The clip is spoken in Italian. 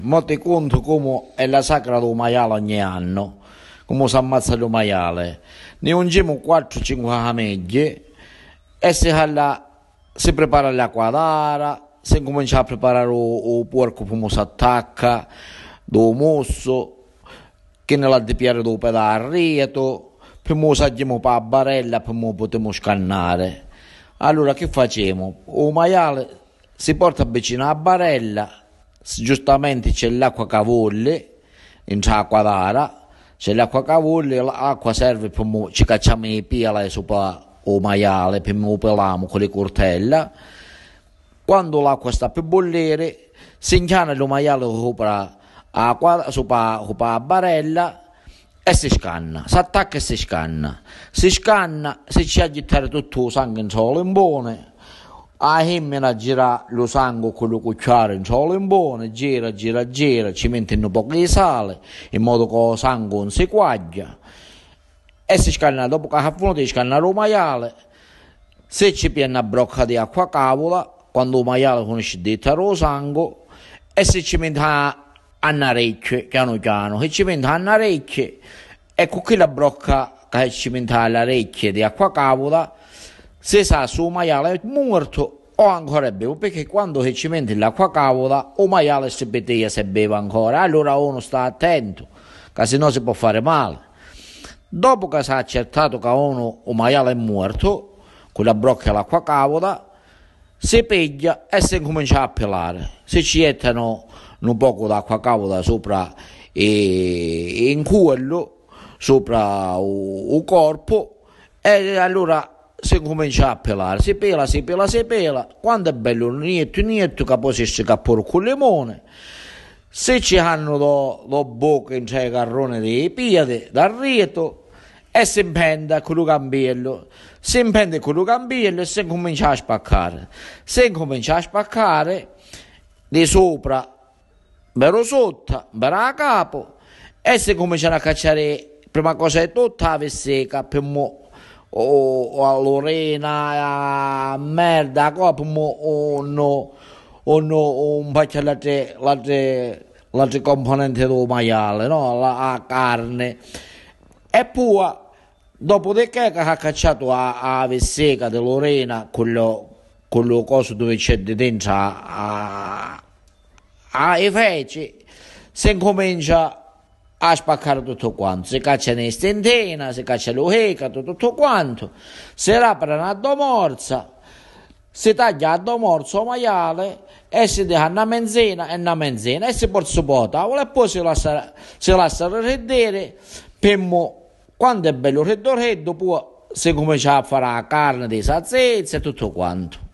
Mo ti conto come è la sacra del maiale ogni anno, come si ammazza il maiale. Ne ungiamo 4-5 famiglie e si prepara l'acqua d'ara, si comincia a preparare il porco come si attacca, il mosso, che nella di piare del pedarrieto, poi saggiamo per la barella, poi potremo scannare. Allora che facciamo? Il maiale si porta vicino alla barella, giustamente c'è l'acqua che vuole, in acqua d'ara, c'è l'acqua che vuole, l'acqua serve per ci cacciamo le piele sopra il maiale, per lo peliamo con le cortelle. Quando l'acqua sta per bollire, si inchiana il maiale sopra la barella e si scanna, si attacca e si scanna, si ci agitare tutto il sangue in solo limbone. A hemmina gira lo sangue con lo cucciare in solo limbone, gira, ci mette un po' di sale, in modo che il sangue non si quaglia, e si scanna. Dopo che ha finito di scannare il maiale, se ci piena una brocca di acqua cavola, quando il maiale conosce di lo sangue, e si ci mette a orecchie, piano piano, e ci mette a orecchie, e con quella brocca che ci mette all'orecchie di acqua cavola, se sa se il maiale è morto o ancora è vivo, perché quando ci mette l'acqua cavola il maiale si beve se beve ancora, allora uno sta attento, che se no si può fare male. Dopo che si è accertato che il maiale è morto, con la brocca e l'acqua cavola, si piglia e si comincia a pelare. Si ci gettano un poco d'acqua cavola sopra e in quello, sopra il corpo, e allora si comincia a pelare, si pela, quando è bello nietto, che poi si scappare con il limone, se ci hanno la bocca in c'è carrone dei piedi, dal rieto, e si impende con il cambiello, e si comincia a spaccare, di sopra, vero sotto, vero a capo, e si cominciano a cacciare, prima cosa è tutta la vesseca, per o a Lorena, a merda, un paio di altre componenti del maiale, no? La carne. E poi, dopodiché che ha cacciato a vesseca di Lorena, quello coso dove c'è dentro a feci, si incomincia a spaccare tutto quanto, si caccia le stendena, si caccia l'oreca, tutto quanto, si rapra a domorza, si taglia a domorza il maiale e si dà una menzina e si porta su po' tavola e poi si lascia raffreddere, quando è bello reddo, poi si comincia a fare la carne dei salsezze e tutto quanto.